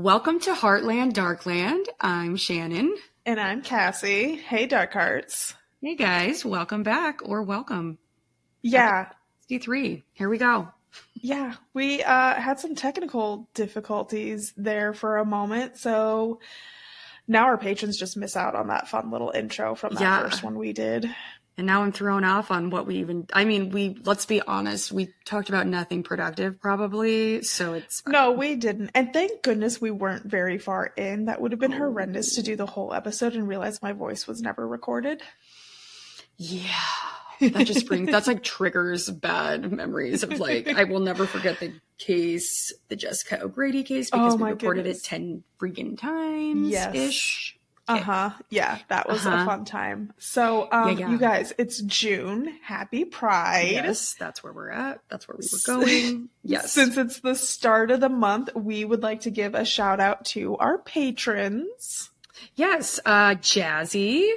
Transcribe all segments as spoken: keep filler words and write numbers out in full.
welcome to Heartland Darkland. I'm Shannon. And I'm Cassie. Hey, Dark Hearts. Hey, guys. Welcome back, or welcome. Yeah. sixty-three. Here we go. Yeah. We uh, had some technical difficulties there for a moment, so now our patrons just miss out on that fun little intro from that Yeah. first one we did. And now I'm thrown off on what we even, I mean, we, let's be honest, we talked about nothing productive probably, so it's fine. No, we didn't. And thank goodness we weren't very far in. That would have been horrendous to do the whole episode and realize my voice was never recorded. Yeah. That just brings, that's like triggers bad memories of like, I will never forget the case, the Jessica O'Grady case, because Oh we my reported goodness. it ten freaking times Yes. ish. Uh-huh. Yeah, that was Uh-huh. a fun time. So, um, Yeah, yeah. you guys, it's June. Happy Pride. Yes, that's where we're at. That's where we were going. Yes. Since it's the start of the month, we would like to give a shout out to our patrons. Yes. Uh, Jazzy,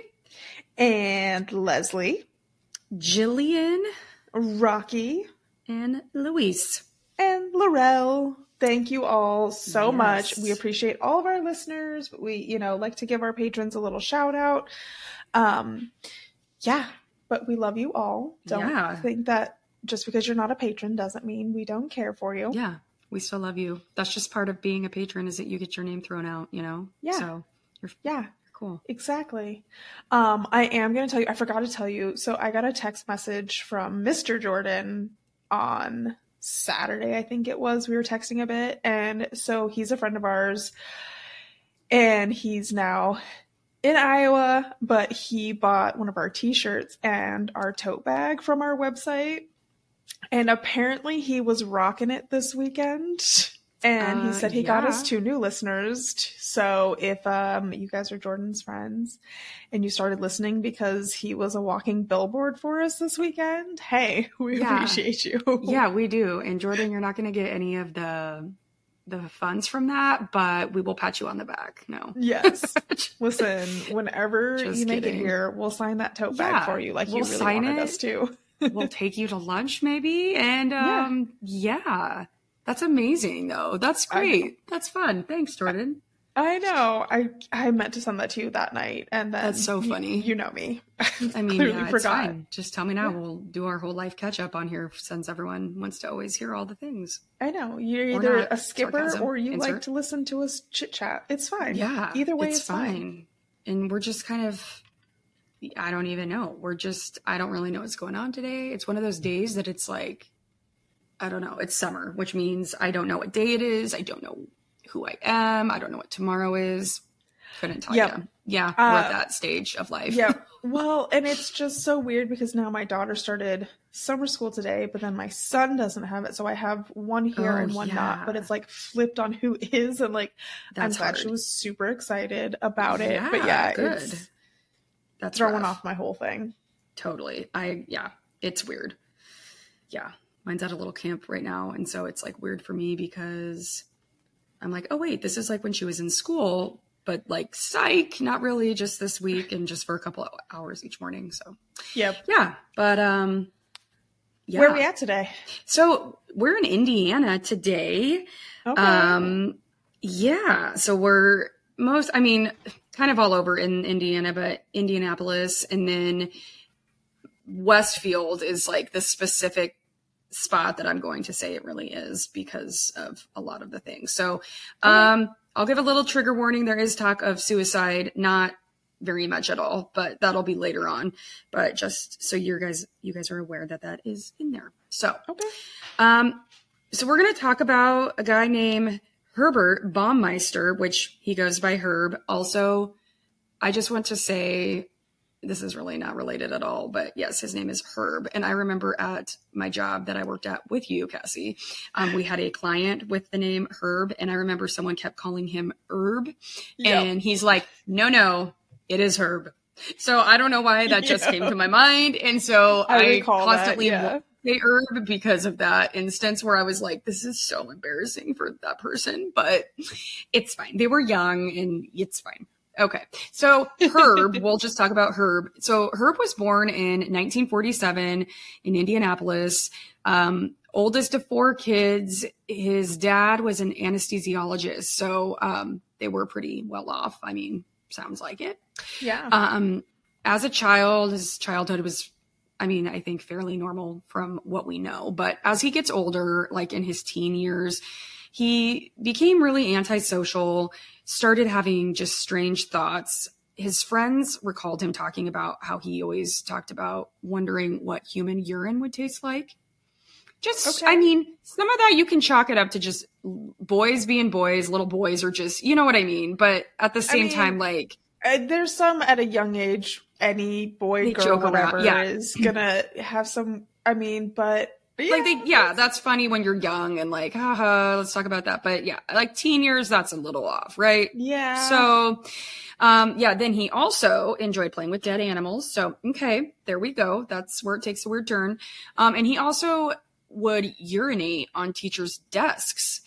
And Leslie, Jillian, Rocky, and Luis. and Laurel. Thank you all so Yes. much. We appreciate all of our listeners, but we, you know, like to give our patrons a little shout out. Um, yeah, but we love you all. Don't Yeah. think that just because you're not a patron doesn't mean we don't care for you. Yeah, we still love you. That's just part of being a patron, is that you get your name thrown out, you know? Yeah. So you're, Yeah. you're cool. Exactly. Um, I am going to tell you, I forgot to tell you. So I got a text message from Mister Jordan on Saturday, I think it was. We were texting a bit. And so he's a friend of ours and he's now in Iowa, but he bought one of our t-shirts and our tote bag from our website. And apparently he was rocking it this weekend. And he Uh, said he got us yeah. two new listeners. So if um, you guys are Jordan's friends and you started listening because he was a walking billboard for us this weekend, hey, we Yeah. appreciate you. Yeah, we do. And Jordan, you're not going to get any of the the funds from that, but we will pat you on the back. No. Yes. Listen, whenever Just you make kidding. it here, we'll sign that tote bag Yeah, for you like you we'll really sign wanted it. us to. We'll take you to lunch maybe. And Yeah. um, yeah. That's amazing, though. That's great. That's fun. Thanks, Jordan. I know. I I meant to send that to you that night. And then That's so you- funny. You, know me. I mean, Clearly yeah, it's forgot. fine. Just tell me now. Yeah. We'll do our whole life catch up on here since everyone wants to always hear all the things. I know. You're Or either not. a skipper Sarcasm. or you Insert. like to listen to us chit chat. It's fine. Yeah. Either way, it's, it's, fine. fine. And we're just kind of, I don't even know. We're just, I don't really know what's going on today. It's one of those days that it's like, I don't know. It's summer, which means I don't know what day it is. I don't know who I am. I don't know what tomorrow is. Couldn't tell Yep. you. Yeah. Uh, we're at that stage of life. Yeah. Well, and it's just so weird because now my daughter started summer school today, but then my son doesn't have it. So I have one here Oh, and one yeah. not, but it's like flipped on who is. And like, That's I'm glad hard. she was super excited about it. Yeah, But yeah, good. it's That's throwing rough. off my whole thing. Totally. I, yeah, it's weird. Yeah. Mine's at a little camp right now. And so it's like weird for me because I'm like, oh, wait, this is like when she was in school, but like psych, not really, just this week and just for a couple of hours each morning. So Yep. yeah. But, um, yeah. Where are we at today? So we're in Indiana today. Okay. Um, yeah. So we're most, I mean, kind of all over in Indiana, but Indianapolis, and then Westfield is like the specific spot that I'm going to say it really is because of a lot of the things. So, um, I'll give a little trigger warning. There is talk of suicide, not very much at all, but that'll be later on. But just so you guys, you guys are aware that that is in there. So, Okay. um, so we're going to talk about a guy named Herbert Baumeister, which he goes by Herb. Also, I just want to say, this is really not related at all, but yes, his name is Herb. And I remember at my job that I worked at with you, Cassie, um, we had a client with the name Herb. And I remember someone kept calling him Herb. Yep. And he's like, no, no, it is Herb. So I don't know why that just Yeah. came to my mind. And so I I, recall that, constantly yeah. say Herb because of that instance where I was like, this is so embarrassing for that person, but it's fine. They were young and it's fine. Okay. So Herb, we'll just talk about Herb. So Herb was born in nineteen forty-seven in Indianapolis. Um, oldest of four kids. His dad was an anesthesiologist, so um, they were pretty well off. I mean, sounds like it. Yeah. Um, as a child, his childhood was, I mean, I think fairly normal from what we know. But as he gets older, like in his teen years, he became really antisocial, started having just strange thoughts. His friends recalled him talking about how he always talked about wondering what human urine would taste like. Just, okay. I mean, some of that you can chalk it up to just boys being boys, little boys are just, you know what I mean? But at the same I mean, time, like. Uh, there's some at a young age, any boy, girl, whatever yeah. is gonna have some, I mean, but. Yeah, like they, yeah, that's funny when you're young and like, haha, let's talk about that. But yeah, like teen years, that's a little off, right? Yeah. So, um, yeah, then he also enjoyed playing with dead animals. So, okay, there we go. That's where it takes a weird turn. Um, and he also would urinate on teachers' desks.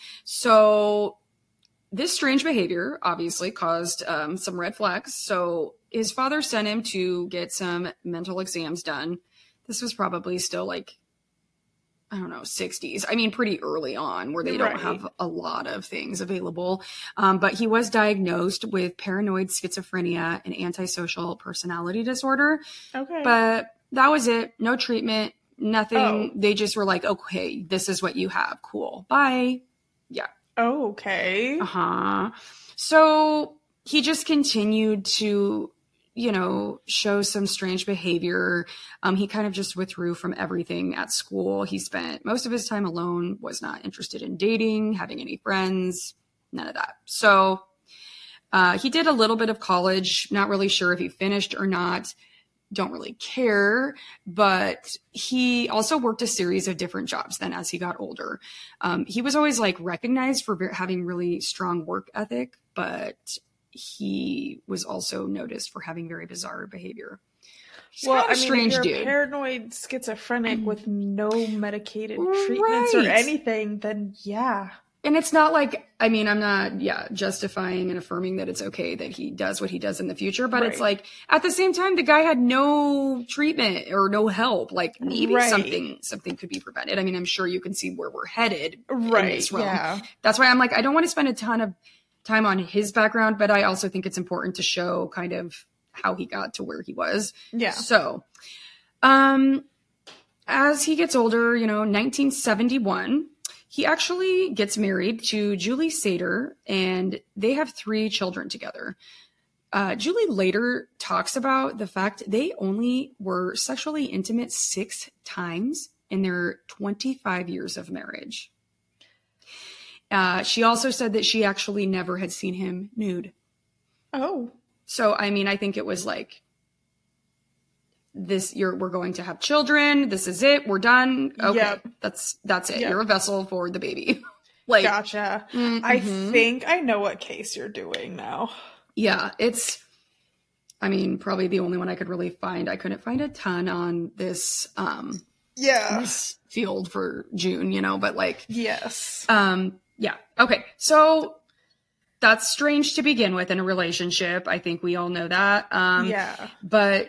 So this strange behavior obviously caused um, some red flags. So his father sent him to get some mental exams done. This was probably still like, I don't know, sixties. I mean, pretty early on where they don't right. have a lot of things available. Um, but he was diagnosed with paranoid schizophrenia and antisocial personality disorder. Okay. But that was it. No treatment, nothing. Oh. They just were like, okay, this is what you have. Cool. Bye. Yeah. Oh, okay. Uh-huh. So he just continued to, you know, show some strange behavior. Um, he kind of just withdrew from everything at school. He spent most of his time alone, was not interested in dating, having any friends, none of that. So uh, he did a little bit of college, not really sure if he finished or not, don't really care, but he also worked a series of different jobs then as he got older. Um, he was always like recognized for having really strong work ethic, but he was also noticed for having very bizarre behavior. He's well, kind of I mean, strange if you're dude. Paranoid schizophrenic with no medicated treatments right. or anything, then yeah. And it's not like, I mean, I'm not, yeah, justifying and affirming that it's okay that he does what he does in the future, but right. it's like, at the same time, the guy had no treatment or no help. Like maybe right. something, something could be prevented. I mean, I'm sure you can see where we're headed right. in this realm. Yeah. That's why I'm like, I don't want to spend a ton of time on his background, but I also think it's important to show kind of how he got to where he was. Yeah. So, um, as he gets older, you know, nineteen seventy-one, he actually gets married to Julie Sater, and they have three children together. Uh, Julie later talks about the fact they only were sexually intimate six times in their twenty-five years of marriage. Uh, she also said that she actually never had seen him nude. Oh. So, I mean, I think it was like, this, you're, we're going to have children. This is it. We're done. Okay. Yep. That's, that's it. Yep. You're a vessel for the baby. Like, gotcha. Mm-hmm. I think I know what case you're doing now. Yeah. It's, I mean, probably the only one I could really find. I couldn't find a ton on this, um, yeah, this field for June, you know, but like, yes. Um, yeah. Okay. So that's strange to begin with in a relationship. I think we all know that. Um, yeah. But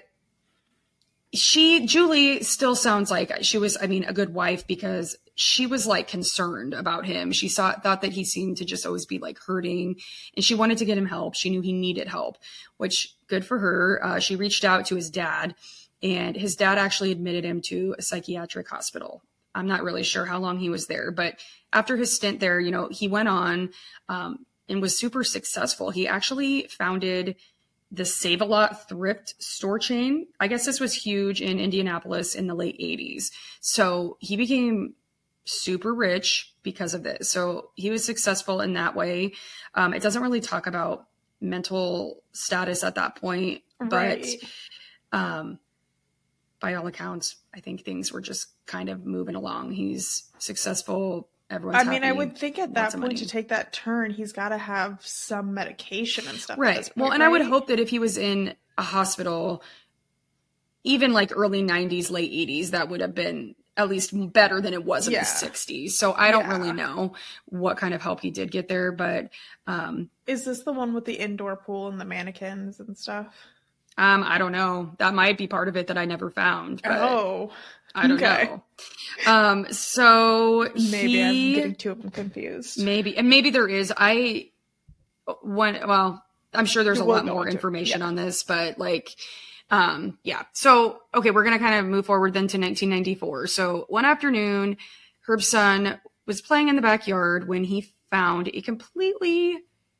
she, Julie still sounds like she was, I mean, a good wife because she was like concerned about him. She saw, thought that he seemed to just always be like hurting and she wanted to get him help. She knew he needed help, which good for her. Uh, she reached out to his dad and his dad actually admitted him to a psychiatric hospital. I'm not really sure how long he was there, but after his stint there, you know, he went on um, and was super successful. He actually founded the Save-A-Lot thrift store chain. I guess this was huge in Indianapolis in the late eighties. So he became super rich because of this. So he was successful in that way. Um, it doesn't really talk about mental status at that point, right. but um, by all accounts, I think things were just kind of moving along. He's successful. Everyone's I mean, happy, I would think at that point money. to take that turn, he's got to have some medication and stuff. Right. Point, well, and right? I would hope that if he was in a hospital, even like early nineties, late eighties, that would have been at least better than it was in yeah. the sixties. So I don't yeah. really know what kind of help he did get there, but um, is this the one with the indoor pool and the mannequins and stuff? Um, I don't know. That might be part of it that I never found. But, oh, I don't Okay. know. Um, so Maybe he, I'm getting two of them confused. maybe, and maybe there is, I, one, well, I'm sure there's a We'll lot go more into it. information Yeah. on this, but like, um, yeah. So, okay, we're going to kind of move forward then to nineteen ninety-four. So one afternoon, Herb's son was playing in the backyard when he found a completely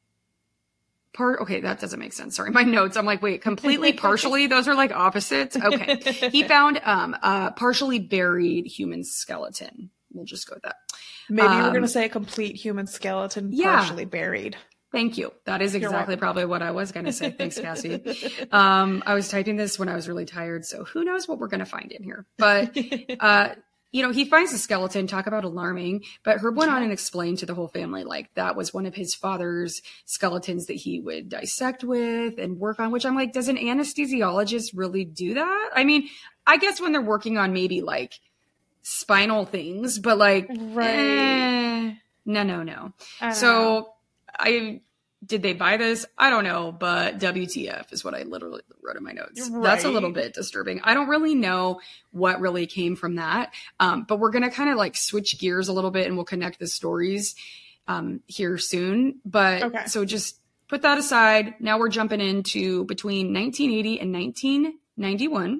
part. Okay, that doesn't make sense. Sorry, my notes. I'm like, wait, completely, partially. Those are like opposites. Okay, he found um a partially buried human skeleton. We'll just go with that. Maybe Um, we're going to say a complete human skeleton yeah. partially buried. Thank you. That is You're exactly welcome. probably what I was going to say. Thanks, Cassie. Um, I was typing this when I was really tired, so who knows what we're going to find in here. But, uh, you know, he finds the skeleton, talk about alarming, but Herb went on and explained to the whole family, like, that was one of his father's skeletons that he would dissect with and work on, which I'm like, does an anesthesiologist really do that? I mean, I guess when they're working on maybe like spinal things, but like, Right. eh, no, no, no. I don't So know. I did they buy this? I don't know, but W T F is what I literally wrote in my notes. That's a little Right. bit disturbing. I don't really know what really came from that, um, but we're gonna kind of like switch gears a little bit, and we'll connect the stories um, here soon. But Okay. so just put that aside. Now we're jumping into between nineteen eighty and nineteen ninety-one.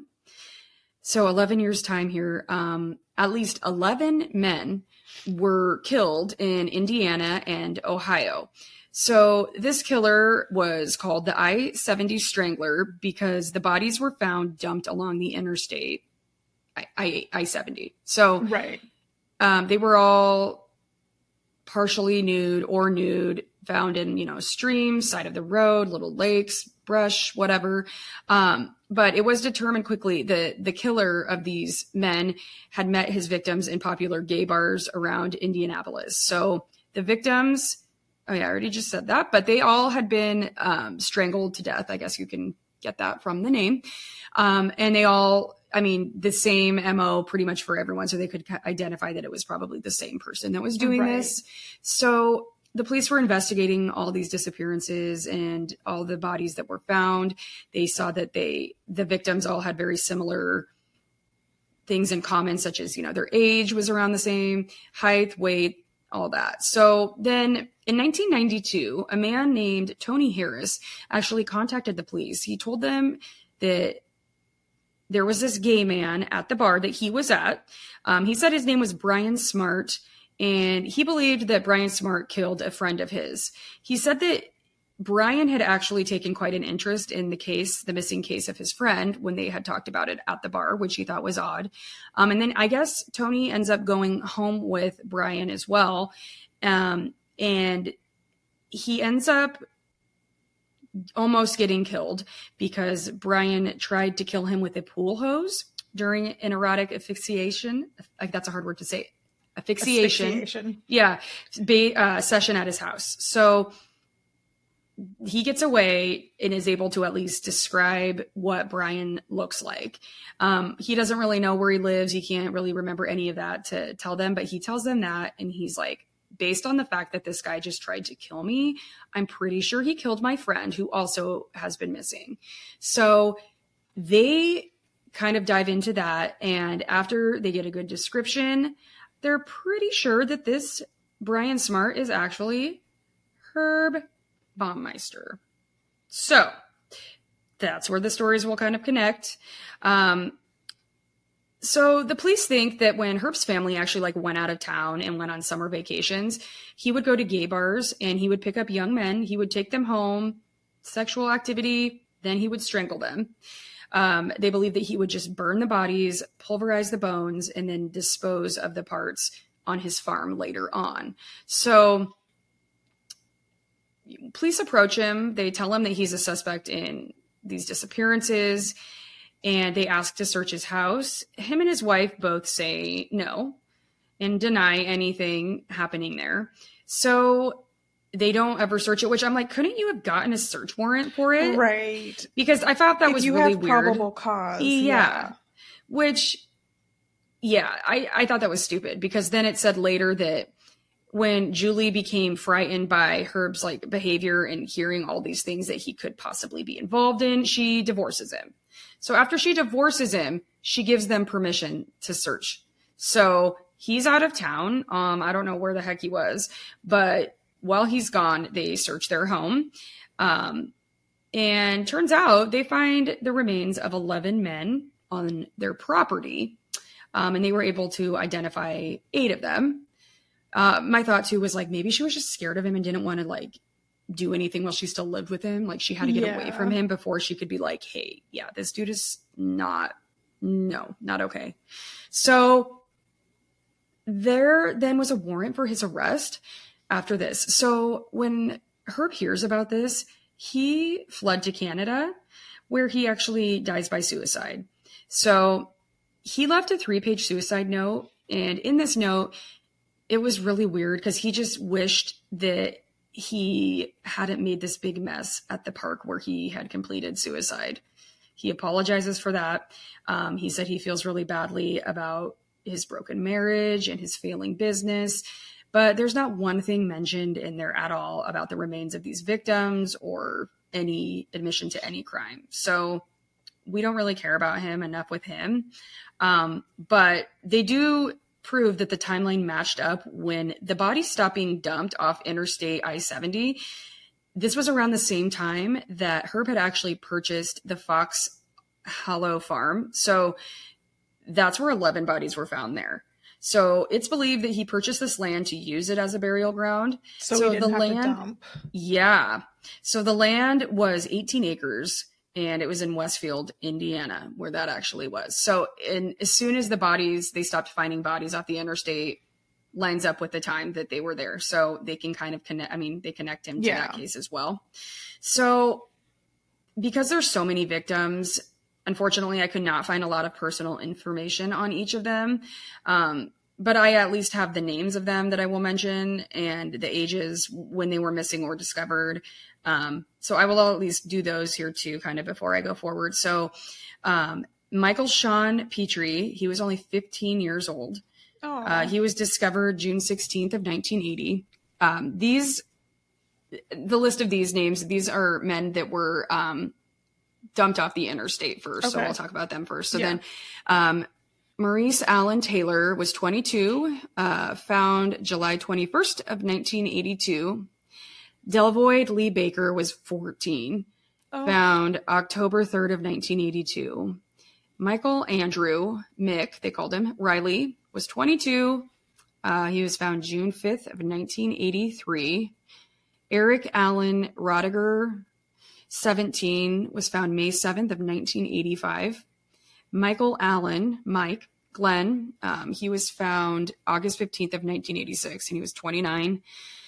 So eleven years time here. Um, at least eleven men were killed in Indiana and Ohio. So this killer was called the I seventy Strangler because the bodies were found dumped along the interstate I, I, I-seventy. So Right. um, they were all partially nude or nude, found in, you know, streams, side of the road, little lakes, brush, whatever. Um, but it was determined quickly that the killer of these men had met his victims in popular gay bars around Indianapolis. So the victims, oh yeah, I already just said that, but they all had been um, strangled to death. I guess you can get that from the name. Um, and they all, I mean, the same M O pretty much for everyone. So they could identify that it was probably the same person that was doing Right. this. So the police were investigating all these disappearances and all the bodies that were found. They saw that they, the victims all had very similar things in common, such as, you know, their age was around the same, height, weight, all that. So then in nineteen ninety-two, a man named Tony Harris actually contacted the police. He told them that there was this gay man at the bar that he was at. Um, he said his name was Brian Smart, and he believed that Brian Smart killed a friend of his. He said that Brian had actually taken quite an interest in the case, the missing case of his friend, when they had talked about it at the bar, which he thought was odd. Um, and then I guess Tony ends up going home with Brian as well. Um, and he ends up almost getting killed because Brian tried to kill him with a pool hose during an erotic asphyxiation. Like, that's a hard word to say. Asphyxiation. Asphyxiation. Yeah. Ba- uh, session at his house. So he gets away and is able to at least describe what Brian looks like. Um, he doesn't really know where he lives. He can't really remember any of that to tell them, but he tells them that. And he's like, based on the fact that this guy just tried to kill me, I'm pretty sure he killed my friend who also has been missing. So they kind of dive into that. And after they get a good description, they're pretty sure that this Brian Smart is actually Herb Baumeister. So that's where the stories will kind of connect. Um, so the police think that when Herb's family actually like went out of town and went on summer vacations, he would go to gay bars and he would pick up young men. He would take them home, sexual activity, then he would strangle them. Um, they believe that he would just burn the bodies, pulverize the bones, and then dispose of the parts on his farm later on. So police approach him. They tell him that he's a suspect in these disappearances, and they ask to search his house. Him and his wife both say no and deny anything happening there. So they don't ever search it, which I'm like, couldn't you have gotten a search warrant for it? Right. Because I thought that if was you really have weird. probable cause. Yeah. Yeah. Which, yeah, I, I thought that was stupid because then it said later that when Julie became frightened by Herb's like behavior and hearing all these things that he could possibly be involved in, she divorces him. So after she divorces him, she gives them permission to search. So he's out of town. Um, I don't know where the heck he was, but while he's gone, they search their home. Um, and turns out they find the remains of eleven men on their property. Um, and they were able to identify eight of them. Uh, my thought too was like, maybe she was just scared of him and didn't want to like do anything while she still lived with him. Like she had to get Yeah. away from him before she could be like, hey, yeah, this dude is not, no, not okay. So there then was a warrant for his arrest after this. So when Herb hears about this, he fled to Canada, where he actually dies by suicide. So he left a three-page suicide note. And in this note, it was really weird because he just wished that he hadn't made this big mess at the park where he had completed suicide. He apologizes for that. Um, he said he feels really badly about his broken marriage and his failing business. But there's not one thing mentioned in there at all about the remains of these victims or any admission to any crime. So we don't really care about him enough with him. Um, but they do prove that the timeline matched up when the body stopped being dumped off Interstate I seventy. This was around the same time that Herb had actually purchased the Fox Hollow farm. So that's where eleven bodies were found there. So it's believed that he purchased this land to use it as a burial ground. So, so he didn't the have land, to dump. Yeah. So the land was eighteen acres and it was in Westfield, Indiana, where that actually was. So in, as soon as the bodies, they stopped finding bodies off the interstate, lines up with the time that they were there. So they can kind of connect, I mean, they connect him to Yeah. that case as well. So because there's so many victims, unfortunately, I could not find a lot of personal information on each of them. Um, but I at least have the names of them that I will mention and the ages when they were missing or discovered. Um, so I will at least do those here too, kind of before I go forward. So um, Michael Sean Petrie, he was only fifteen years old. Uh, he was discovered June sixteenth of nineteen eighty. Um, these, the list of these names, these are men that were um, dumped off the interstate first. Okay. So we'll talk about them first. So yeah. then um, Maurice Allen Taylor was twenty-two, uh, found July twenty-first of nineteen eighty-two. Delvoyd Lee Baker was fourteen, oh. found October third of nineteen eighty-two. Michael Andrew Mick, they called him, Riley, was twenty-two. Uh, he was found June fifth of nineteen eighty-three. Eric Allen Rodiger, seventeen, was found May seventh of nineteen eighty-five. Michael Allen, Mike Glenn, um, he was found August fifteenth of nineteen eighty-six, and he was twenty-nine.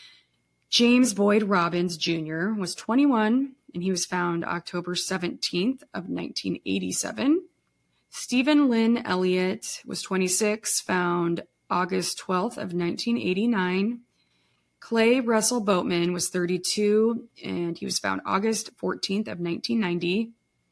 James Boyd Robbins Junior was twenty-one, and he was found October seventeenth of nineteen eighty-seven. Stephen Lynn Elliott was twenty-six, found August twelfth of nineteen eighty-nine. Clay Russell Boatman was thirty-two, and he was found August fourteenth of nineteen ninety.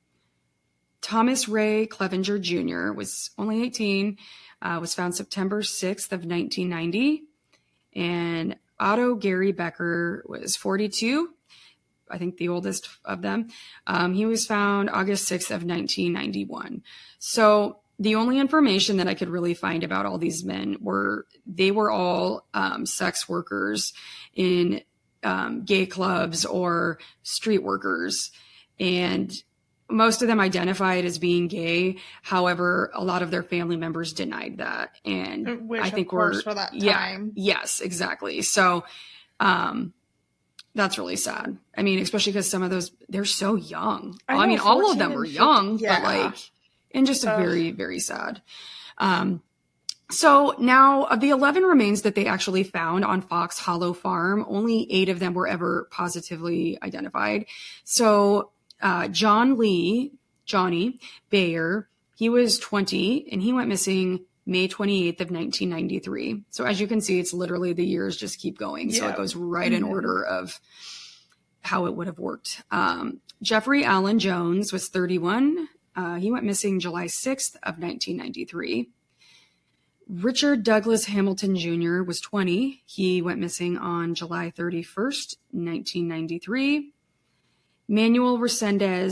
Thomas Ray Clevenger Junior was only eighteen, uh, was found September sixth of nineteen ninety. And Otto Gary Becker was forty-two, I think the oldest of them. Um, he was found August sixth of nineteen ninety-one. So the only information that I could really find about all these men were they were all um, sex workers in um, gay clubs or street workers. And most of them identified as being gay. However, a lot of their family members denied that. And Which, I think of course, we're, for that time. Yeah, yes, exactly. So, um, that's really sad. I mean, especially because some of those, they're so young. I, know, I mean, all of them were young, yeah. but like, and just a very, very sad. Um, so now of the eleven remains that they actually found on Fox Hollow Farm, only eight of them were ever positively identified. So, Uh, John Lee, Johnny Bayer, he was twenty and he went missing May twenty-eighth of nineteen ninety-three. So as you can see, it's literally the years just keep going. Yeah. So it goes right mm-hmm. in order of how it would have worked. Um, Jeffrey Allen Jones was thirty-one. Uh, he went missing July sixth of nineteen ninety-three. Richard Douglas Hamilton Junior was twenty. He went missing on July thirty-first, nineteen ninety-three. Manuel Resendez,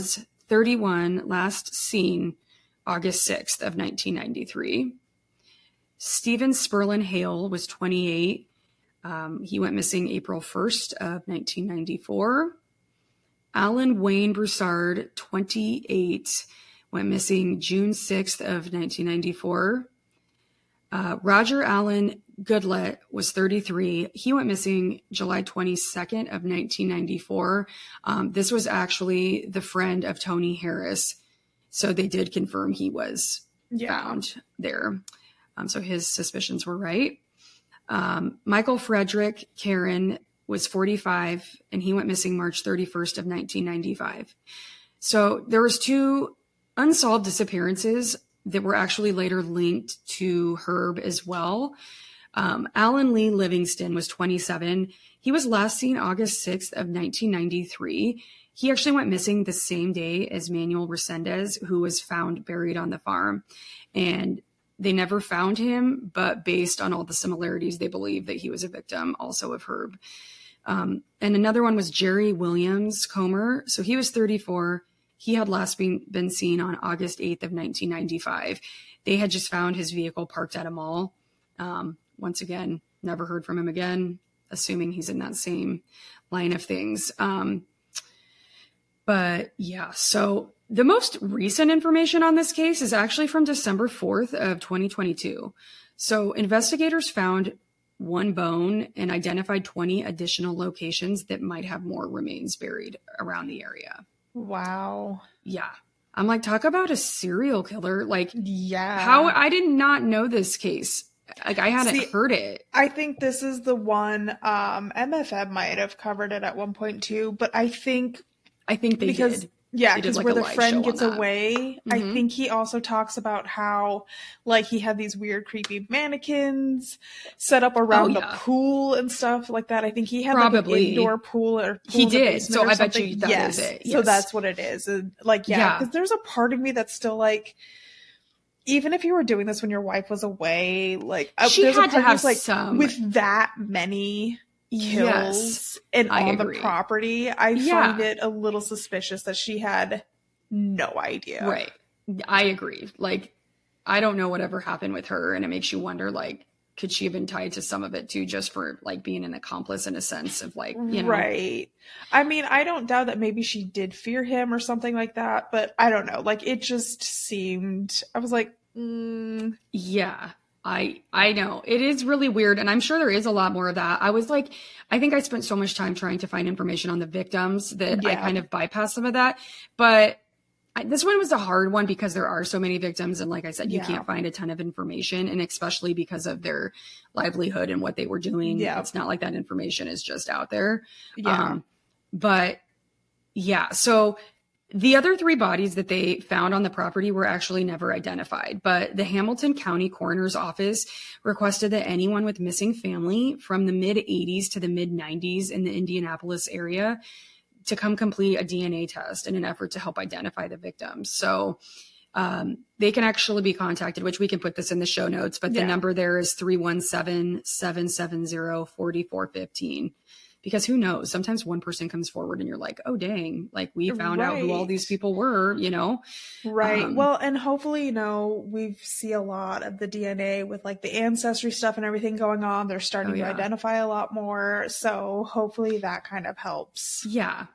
thirty-one, last seen August sixth of nineteen ninety-three. Stephen Sperlin Hale was twenty-eight. Um, he went missing April first of nineteen ninety-four. Alan Wayne Broussard, twenty-eight, went missing June sixth of nineteen ninety-four. Uh, Roger Allen Goodlett was thirty-three. He went missing July twenty-second of nineteen ninety-four. Um, this was actually the friend of Tony Harris. So they did confirm he was yeah. found there. Um, so his suspicions were right. Um, Michael Frederick Karen was forty-five, and he went missing March thirty-first of nineteen ninety-five. So there was two unsolved disappearances that were actually later linked to Herb as well. Um, Alan Lee Livingston was twenty-seven. He was last seen August sixth of nineteen ninety-three. He actually went missing the same day as Manuel Resendez, who was found buried on the farm. And they never found him, but based on all the similarities, they believe that he was a victim also of Herb. Um, and another one was Jerry Williams Comer. So he was thirty-four. He had last been, been seen on August eighth of nineteen ninety-five. They had just found his vehicle parked at a mall. Um, once again, never heard from him again, assuming he's in that same line of things. Um, but yeah, so the most recent information on this case is actually from December fourth of twenty twenty-two. So investigators found one bone and identified twenty additional locations that might have more remains buried around the area. Wow. Yeah. I'm like, talk about a serial killer. Like, yeah. How I did not know this case. Like, I hadn't See, heard it. I think this is the one, um, M F M might have covered it at one point too, but I think I think they because, did. Yeah, because like where the friend gets that. away, mm-hmm. I think he also talks about how, like, he had these weird, creepy mannequins set up around oh, yeah. the pool and stuff like that. I think he had Probably. like an indoor pool or pool he did. So I something. bet you that yes. is it. Yes. So that's what it is. And, like, yeah, because yeah. there's a part of me that's still like, even if you were doing this when your wife was away, like, she there's had a part to have like some with that many kills yes, and I on agree. the property. I yeah. find it a little suspicious that she had no idea. Right. I agree. Like, I don't know whatever happened with her, and it makes you wonder, like, could she have been tied to some of it too, just for like being an accomplice in a sense of like, you know? Right. I mean, I don't doubt that maybe she did fear him or something like that, but I don't know. Like, it just seemed, I was like, mm. yeah. I I know it is really weird, and I'm sure there is a lot more of that. I was like, I think I spent so much time trying to find information on the victims that yeah. I kind of bypassed some of that. But I, this one was a hard one because there are so many victims, and like I said, you yeah. can't find a ton of information, and especially because of their livelihood and what they were doing. Yeah. It's not like that information is just out there. Yeah. Um, but yeah, so. The other three bodies that they found on the property were actually never identified, but the Hamilton County Coroner's Office requested that anyone with missing family from the mid eighties to the mid nineties in the Indianapolis area to come complete a D N A test in an effort to help identify the victims. So um, they can actually be contacted, which we can put this in the show notes, but the yeah. number there is three one seven, seven seven zero, four four one five. Because who knows? Sometimes one person comes forward and you're like, oh, dang, like we found right. out who all these people were, you know? Right. Um, well, and hopefully, you know, we see a lot of the D N A with like the ancestry stuff and everything going on. They're starting oh, yeah. to identify a lot more. So hopefully that kind of helps. Yeah.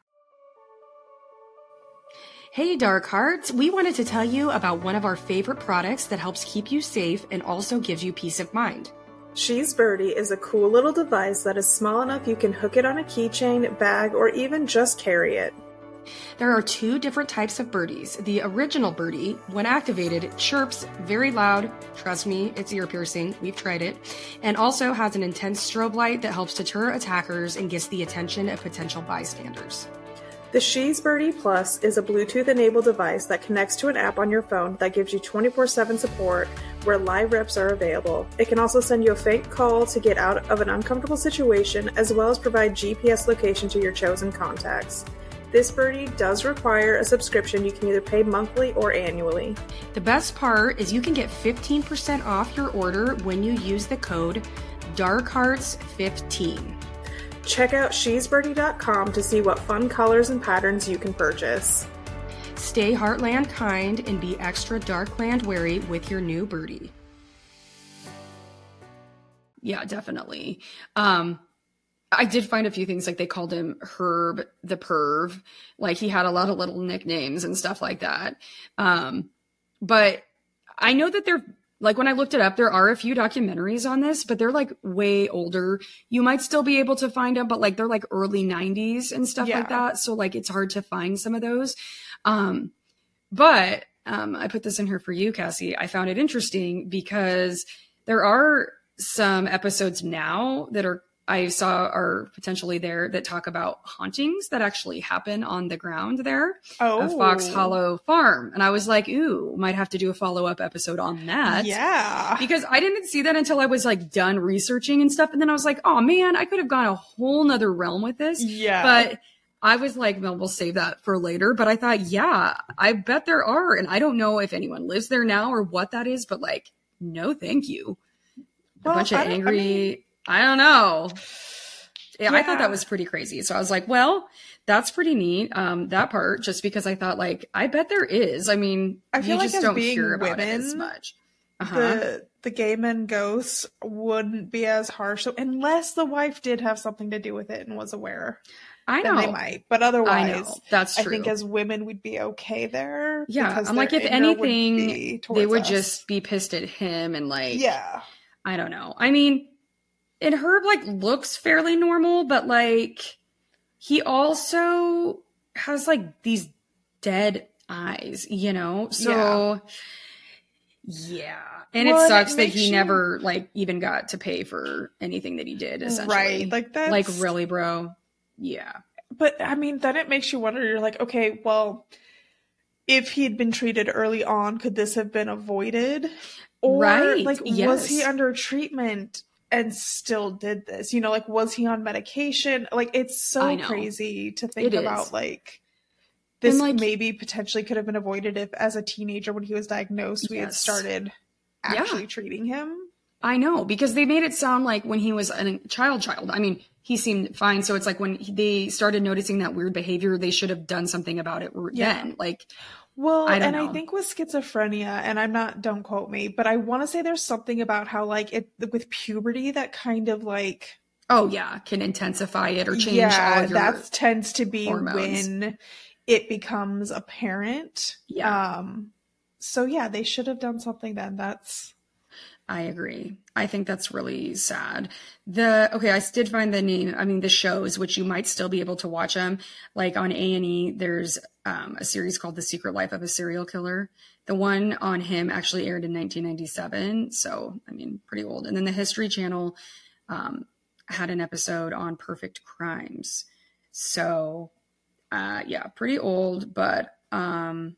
Hey, Dark Hearts. We wanted to tell you about one of our favorite products that helps keep you safe and also gives you peace of mind. She's Birdie is a cool little device that is small enough you can hook it on a keychain, bag, or even just carry it. There are two different types of birdies. The original birdie, when activated, chirps very loud. Trust me, it's ear piercing. We've tried it. And also has an intense strobe light that helps deter attackers and gets the attention of potential bystanders. The She's Birdie Plus is a Bluetooth-enabled device that connects to an app on your phone that gives you twenty-four seven support where live reps are available. It can also send you a faint call to get out of an uncomfortable situation, as well as provide G P S location to your chosen contacts. This birdie does require a subscription. You can either pay monthly or annually. The best part is you can get fifteen percent off your order when you use the code dark hearts fifteen. Check out she's birdie dot com to see what fun colors and patterns you can purchase. Stay Heartland kind and be extra Darkland wary with your new birdie. Yeah, definitely. Um, I did find a few things, like they called him Herb the Perv. Like he had a lot of little nicknames and stuff like that. Um, but I know that they're, like when I looked it up, there are a few documentaries on this, but they're like way older. You might still be able to find them, but like they're like early nineties and stuff Yeah. like that. So like it's hard to find some of those. Um, but um, I put this in here for you, Cassie. I found it interesting because there are some episodes now that are I saw are potentially there that talk about hauntings that actually happen on the ground there Oh. of Fox Hollow Farm. And I was like, ooh, might have to do a follow-up episode on that. Yeah. Because I didn't see that until I was like done researching and stuff. And then I was like, oh man, I could have gone a whole nother realm with this. Yeah. But I was like, well, we'll save that for later. But I thought, yeah, I bet there are. And I don't know if anyone lives there now or what that is, but like, no, thank you. A Well, bunch of I don't- angry... I mean- I don't know. Yeah, I thought Yeah. that was pretty crazy. So I was like, well, that's pretty neat. Um, that part, just because I thought like, I bet there is. I mean, I feel you like just as don't being hear about it as women, much. Uh-huh. the the gay men ghosts wouldn't be as harsh. So unless the wife did have something to do with it and was aware, I then know. they might. But I otherwise, know. That's I true. think as women we'd be okay there. Yeah, because I'm like, their if anger would anything, be they towards would us. just be pissed at him and like, yeah. I don't know. I mean, and Herb like looks fairly normal, but like he also has like these dead eyes, you know? So yeah. And Well, it and it sucks that makes he you- never like even got to pay for anything that he did, essentially. Right, like that's Like really, bro? Yeah. But I mean, then it makes you wonder. You're like, okay, well, if he'd been treated early on, could this have been avoided? Or Right, like, was yes. he under treatment and still did this? You know, like, was he on medication? Like, it's so I know. crazy to think It is. about. Like, this And, like- maybe potentially could have been avoided if, as a teenager, when he was diagnosed, we had Yes. started Yeah. actually treating him. I know, because they made it sound like when he was a child child. I mean, he seemed fine. So it's like when he, they started noticing that weird behavior, they should have done something about it Yeah. then. Like, Well, I don't and I know. think with schizophrenia, and I'm not, don't quote me, but I want to say there's something about how, like, it with puberty that kind of like, oh yeah, can intensify it or change yeah, all your. that tends to be hormones. when it becomes apparent. Yeah. Um. So yeah, they should have done something then. That's I agree. I think that's really sad. The okay, I did find the name. I mean, the shows, which you might still be able to watch them, like on A and E. There's um, a series called The Secret Life of a Serial Killer. The one on him actually aired in nineteen ninety-seven, so I mean, pretty old. And then the History Channel um, had an episode on Perfect Crimes. So uh, yeah, pretty old, but um,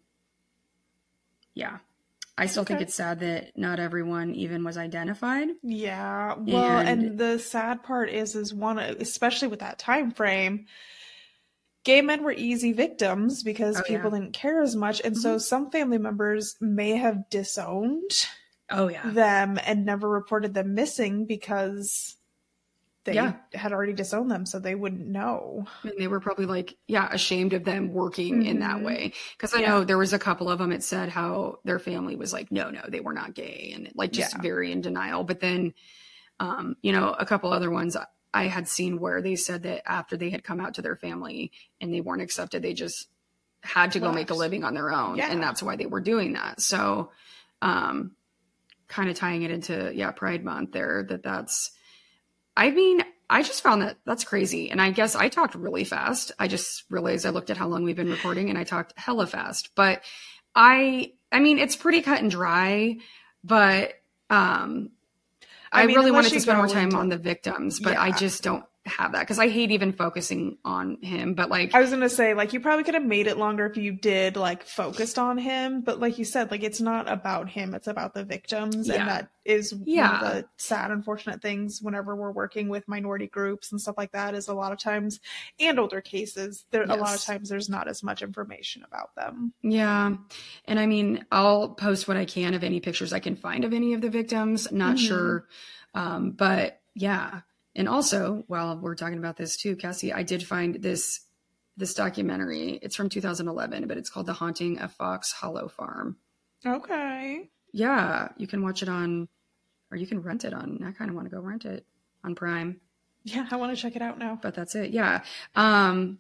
yeah. I still think Okay. it's sad that not everyone even was identified. yeah. Well, and, And- the sad part is, is one, especially with that time frame. Gay men were easy victims because Oh, people didn't care as much. And so some family members may have disowned Oh yeah. them and never reported them missing because they Yeah. had already disowned them, so they wouldn't know. And they were probably like, yeah, ashamed of them working in that Mhm. way. Because I Yeah. know there was a couple of them, it said how their family was like, no, no, they were not gay. And like just Yeah. very in denial. But then, um, you know, a couple other ones I had seen where they said that after they had come out to their family and they weren't accepted, they just had to go make a Left. living on their own. Yeah. And that's why they were doing that. So, um, kind of tying it into, yeah, Pride Month there, that that's, I mean, I just found that that's crazy. And I guess I talked really fast. I just realized I looked at how long we've been recording and I talked hella fast. But I, I mean, it's pretty cut and dry, but um, I, I mean, really unless wanted to you spend more go time into- on the victims, but I Yeah. just don't have that because I hate even focusing on him. But like, I was gonna say, like, you probably could have made it longer if you did, like, focused on him. But like you said, like, it's not about him; it's about the victims, Yeah. and that is Yeah. one of the sad, unfortunate things. Whenever we're working with minority groups and stuff like that, is a lot of times, and older cases, there a lot of Yes. times there's not as much information about them. yeah. And I mean, I'll post what I can of any pictures I can find of any of the victims. Not Mhm. sure. Um, but yeah. And also, while we're talking about this too, Cassie, I did find this this documentary. It's from two thousand eleven, but it's called The Haunting of Fox Hollow Farm. Okay. Yeah, you can watch it on, or you can rent it on, I kind of want to go rent it on Prime. Yeah, I want to check it out now. But that's it. Yeah. Um,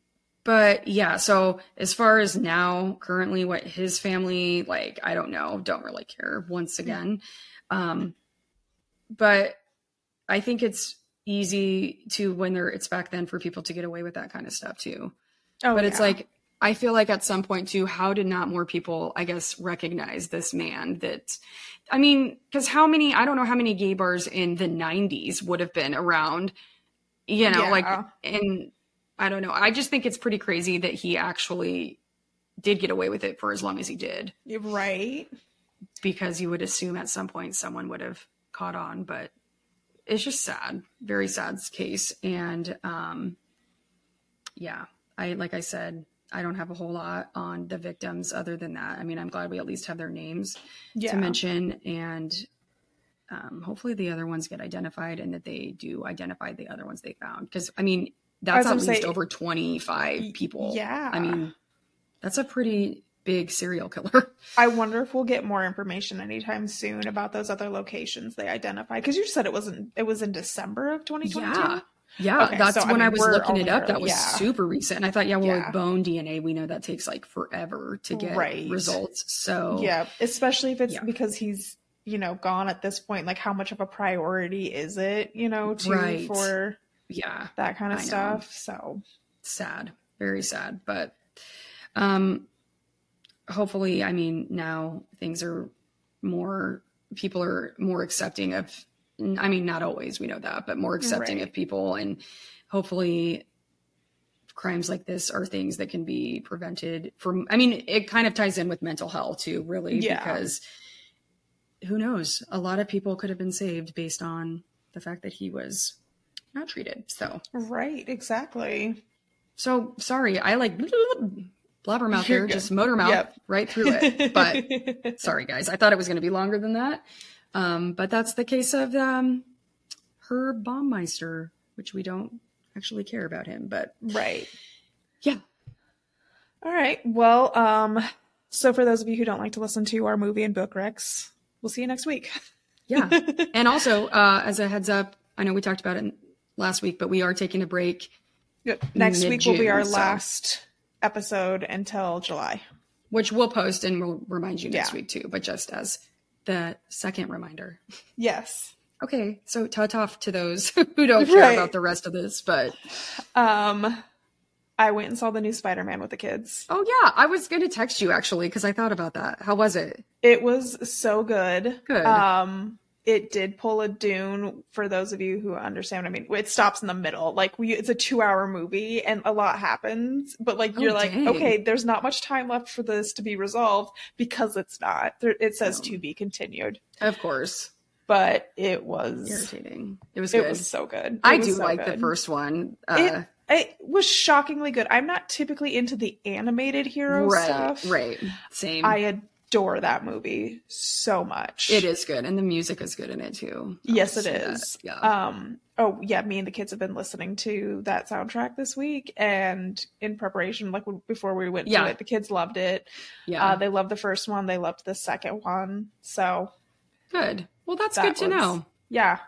but yeah, so as far as now, currently what his family, like, I don't know, don't really care once again. Um, but I think it's easy to, when they're, it's back then for people to get away with that kind of stuff too. Oh, but it's yeah. like, I feel like at some point too, how did not more people, I guess, recognize this man that, I mean, because how many, I don't know how many gay bars in the nineties would have been around, you know, Yeah. like, and I don't know. I just think it's pretty crazy that he actually did get away with it for as long as he did. You're right. Because you would assume at some point someone would have caught on, but it's just sad, very sad case. And um, yeah, I, like I said, I don't have a whole lot on the victims other than that. I mean, I'm glad we at least have their names Yeah. to mention, and um, hopefully the other ones get identified and that they do identify the other ones they found. Because, I mean, that's I at was least gonna say- over twenty-five people. Yeah. I mean, that's a pretty big serial killer. I wonder if we'll get more information anytime soon about those other locations they identified. Because you just said it wasn't. It was in December of twenty twenty-two. Yeah. Yeah, Okay, that's so, I when mean, I was we're looking it only up. early- That was yeah. super recent. And I thought, yeah, well, Yeah. with bone D N A, we know that takes like forever to get Right. results. So Yeah, especially if it's Yeah. because he's, you know, gone at this point. Like, how much of a priority is it, you know, to Right. for yeah, that kind of I know. stuff? So, sad, very sad. But um, hopefully, I mean, now things are more, people are more accepting of, I mean, not always, we know that, but more accepting Right. of people. And hopefully crimes like this are things that can be prevented from, I mean, it kind of ties in with mental health too, really, Yeah. because who knows? A lot of people could have been saved based on the fact that he was not treated. So, right, exactly. so sorry, I like blabbermouth You're there, good. just motor mouth Yep. right through it. But sorry, guys, I thought it was going to be longer than that. Um, but that's the case of um, Herb Baumeister, which we don't actually care about him. But Right. yeah, All right. Well, um, so for those of you who don't like to listen to our movie and book recs, we'll see you next week. yeah. And also, uh, as a heads up, I know we talked about it last week, but we are taking a break. Yep. Next week will be Mid-June, our so- last episode until July. Which we'll post and we'll remind you next Yeah. week too, but just as the second reminder. Yes. Okay, so ta off to those who don't care Right. about the rest of this, but Um, I went and saw the new Spider-Man with the kids. oh yeah, I was going to text you actually because I thought about that. How was it? It was so good. Good. Um, it did pull a Dune for those of you who understand what I mean. It stops in the middle. Like we, it's a two-hour movie and a lot happens. But like Oh, you're like, dang. okay, there's not much time left for this to be resolved because it's not. There, it says Oh. to be continued. Of course, But it was irritating. It was it good. was so good. It I was do so like the good. first one. Uh, It, it was shockingly good. I'm not typically into the animated hero right, stuff. right, same. I adore that movie so much. it is good, and the music is good in it too. Yes, I'll it say that. is. Yeah. Um. Oh, yeah. Me and the kids have been listening to that soundtrack this week, and in preparation, like when- before we went Yeah. to it, the kids loved it. yeah. Uh, they loved the first one. They loved the second one. So Good. Well, that's that good to was- know. yeah.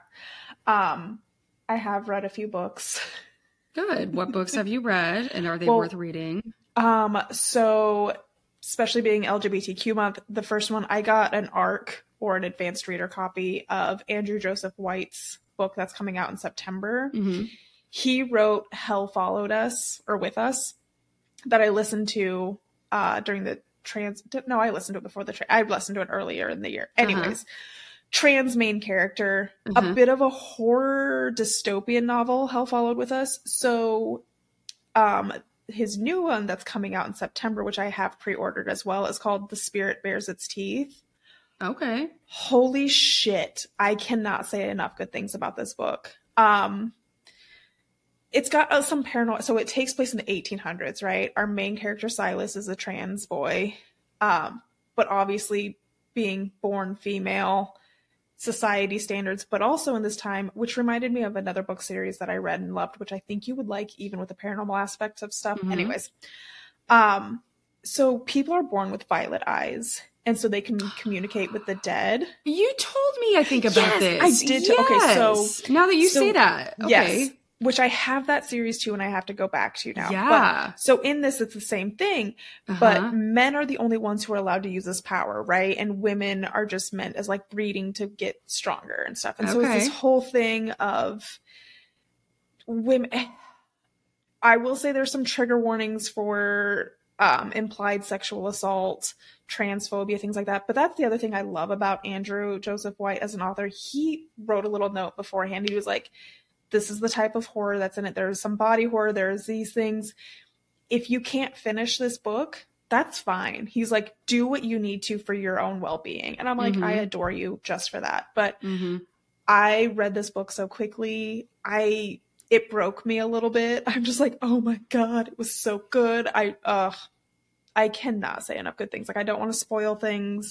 Um. I have read a few books. Good. What books have you read, and are they Well, worth reading? Um, so especially being L G B T Q month, the first one I got an ARC or an advanced reader copy of Andrew Joseph White's book that's coming out in September. hmm He wrote Hell Followed Us or With Us that I listened to uh during the trans no, I listened to it before the tra- I listened to it earlier in the year. Anyways, trans main character, a Mhm. bit of a horror dystopian novel, Hell Followed With Us. So um his new one that's coming out in September, which I have pre-ordered as well, is called The Spirit Bears Its Teeth. Okay. Holy shit. I cannot say enough good things about this book. Um it's got uh, some paranormal, so it takes place in the eighteen hundreds, right? Our main character Silas is a trans boy. Um but obviously being born female, society standards, but also in this time, which reminded me of another book series that I read and loved, which I think you would like, even with the paranormal aspects of stuff. Mm-hmm. Anyways, um, so people are born with violet eyes, and so they can communicate with the dead. You told me, I think, about yes, this. I did. Yes. Okay, so now that you so, say that, okay. Yes. Which I have that series too, and I have to go back to now. Yeah. But, so in this, it's the same thing, uh-huh. but men are the only ones who are allowed to use this power, right? And women are just meant as like breeding to get stronger and stuff. And okay. so it's this whole thing of women. I will say there's some trigger warnings for um, implied sexual assault, transphobia, things like that. But that's the other thing I love about Andrew Joseph White as an author. He wrote a little note beforehand. He was like, this is the type of horror that's in it. There's some body horror. There's these things. If you can't finish this book, that's fine. He's like, do what you need to for your own well-being. And I'm like, mm-hmm. I adore you just for that. But mm-hmm. I read this book so quickly. I, it broke me a little bit. I'm just like, oh my God, it was so good. I, uh, I cannot say enough good things. Like, I don't want to spoil things,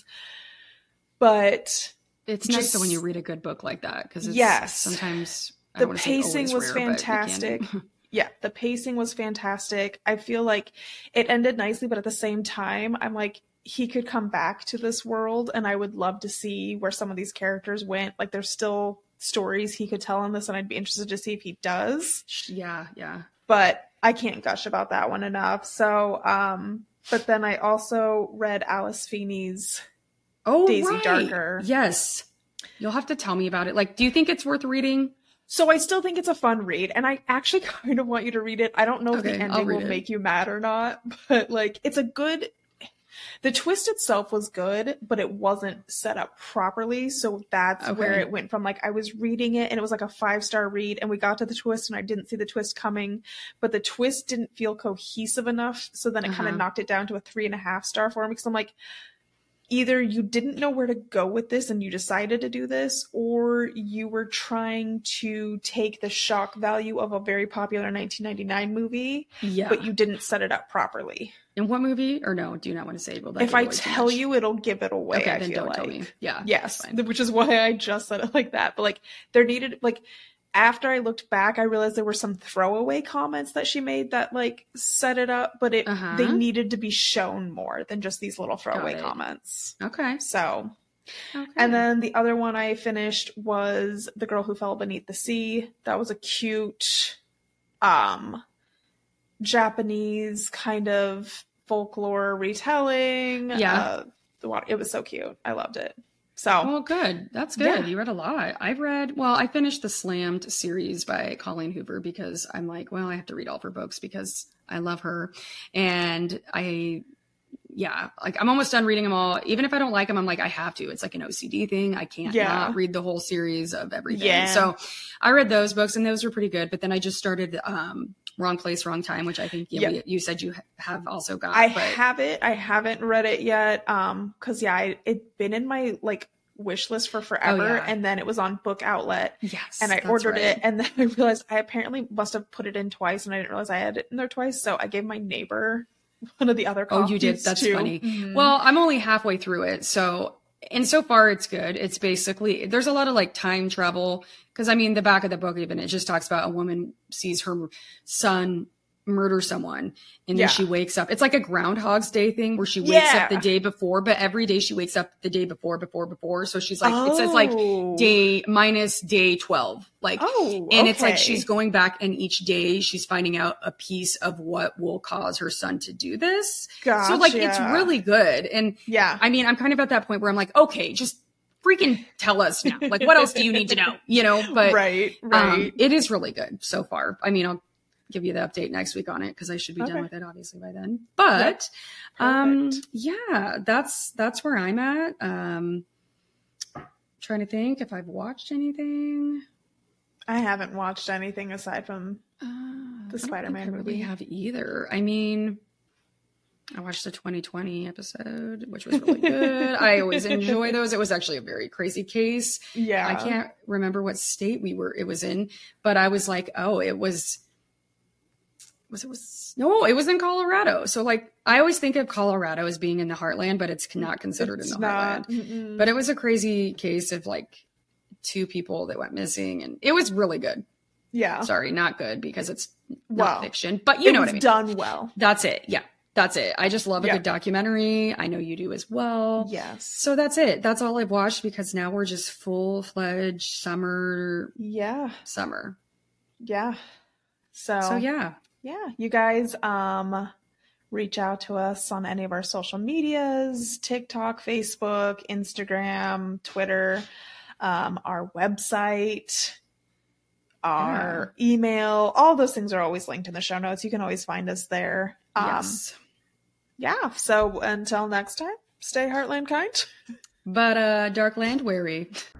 but it's just, nice that when you read a good book like that, because yes, sometimes the pacing was rare, fantastic. Yeah, the pacing was fantastic. I feel like it ended nicely, but at the same time, I'm like, he could come back to this world, and I would love to see where some of these characters went. Like, there's still stories he could tell in this, and I'd be interested to see if he does. Yeah, yeah. But I can't gush about that one enough. So, um, but then I also read Alice Feeney's oh, Daisy right. Darker. Yes. You'll have to tell me about it. Like, do you think it's worth reading? So I still think it's a fun read, and I actually kind of want you to read it. I don't know if okay, the ending will it. make you mad or not, but like, it's a good, the twist itself was good, but it wasn't set up properly. So that's okay. where it went from, like, I was reading it and it was like a five-star read, and we got to the twist and I didn't see the twist coming, but the twist didn't feel cohesive enough. So then it uh-huh. kind of knocked it down to a three and a half star for me, because I'm like, either you didn't know where to go with this and you decided to do this, or you were trying to take the shock value of a very popular nineteen ninety-nine movie, yeah. but you didn't set it up properly. In what movie? Or no, do you not want to say? Will that if I tell you, it'll give it away. Okay, I then feel don't like. tell me. Yeah. Yes, which is why I just said it like that. But like, there needed, like, after I looked back, I realized there were some throwaway comments that she made that like set it up, but it uh-huh. they needed to be shown more than just these little throwaway comments. Okay. So, okay. And then the other one I finished was The Girl Who Fell Beneath the Sea. That was a cute, um, Japanese kind of folklore retelling. Yeah. Uh, the water, it was so cute. I loved it. So, well, good. That's good. Yeah. You read a lot. I've read, well, I finished the Slammed series by Colleen Hoover because I'm like, well, I have to read all of her books because I love her. And I, yeah, like I'm almost done reading them all. Even if I don't like them, I'm like, I have to. It's like an O C D thing. I can't yeah. not read the whole series of everything. Yeah. So I read those books and those were pretty good. But then I just started, um, Wrong Place, Wrong Time, which I think you, yep. you said you have also got. I but... have it. I haven't read it yet. Um, cause yeah, I, it'd been in my like wish list for forever. Oh, yeah. And then it was on Book Outlet. Yes. And I ordered right. it. And then I realized I apparently must have put it in twice, and I didn't realize I had it in there twice. So I gave my neighbor one of the other copies. Oh, you did? That's too. funny. Mm-hmm. Well, I'm only halfway through it. So, and so far it's good. It's basically, there's a lot of like time travel. Cause I mean, the back of the book, even it just talks about a woman sees her son murder someone, and then yeah. she wakes up. It's like a Groundhog's Day thing where she wakes yeah. up the day before, but every day she wakes up the day before, before, before. So she's like, oh. it says like day minus day twelve. Like, oh, and okay. it's like she's going back, and each day she's finding out a piece of what will cause her son to do this. Gotcha. So like, it's really good. And yeah, I mean, I'm kind of at that point where I'm like, okay, just freaking tell us now. Like, what else do you need to know? You know, but right, right. Um, it is really good so far. I mean, I'll give you the update next week on it because I should be okay. done with it obviously by then. But yep. um yeah, that's that's where I'm at. Um trying to think if I've watched anything. I haven't watched anything aside from uh, the Spider-Man movie. Really have either. I mean, I watched the twenty twenty episode, which was really good. I always enjoy those. It was actually a very crazy case. Yeah. I can't remember what state we were it was in, but I was like, oh, it was Was it was no, it was in Colorado. So like I always think of Colorado as being in the heartland, but it's not considered it's in the not. heartland. Mm-mm. But it was a crazy case of like two people that went missing, and it was really good. Yeah. Sorry, not good because it's Well, not fiction, but you it know was what I mean. done well. That's it. Yeah, that's it. I just love a Yeah. good documentary. I know you do as well. Yes. So that's it. That's all I've watched because now we're just full fledged summer. Yeah. Summer. Yeah. So, So yeah. yeah, you guys um reach out to us on any of our social medias, TikTok, Facebook, Instagram, Twitter, um, our website, our yeah. email. All those things are always linked in the show notes. You can always find us there. Um, Yes. Yeah. So until next time, stay Heartland kind. But uh Darkland wary.